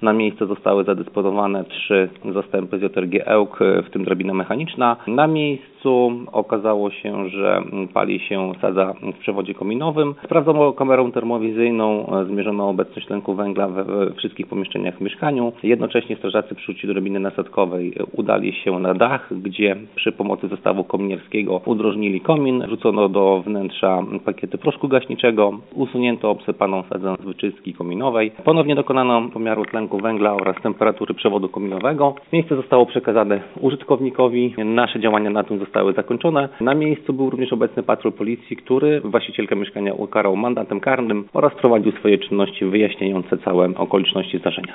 Na miejsce zostały zadysponowane 3 zastępy z JRG Ełk, w tym drabina mechaniczna. Na miejscu okazało się, że pali się sadza w przewodzie kominowym. Sprawdzono kamerą termowizyjną, zmierzono obecność tlenku węgla we wszystkich pomieszczeniach w mieszkaniu. Jednocześnie strażacy przy użyciu drabiny nasadkowej udali się na dach, gdzie przy pomocy zestawu kominierskiego udrożnili komin. Rzucono do wnętrza pakiety proszku gaśniczego, usunięto obsypaną sadzę z wyczystki kominowej. Ponownie dokonano pomiaru tlenku węgla oraz temperatury przewodu kominowego. Miejsce zostało przekazane użytkownikowi. Nasze działania na tym zostały zakończone. Na miejscu był również obecny patrol policji, który właścicielkę mieszkania ukarał mandatem karnym oraz prowadził swoje czynności wyjaśniające całe okoliczności zdarzenia.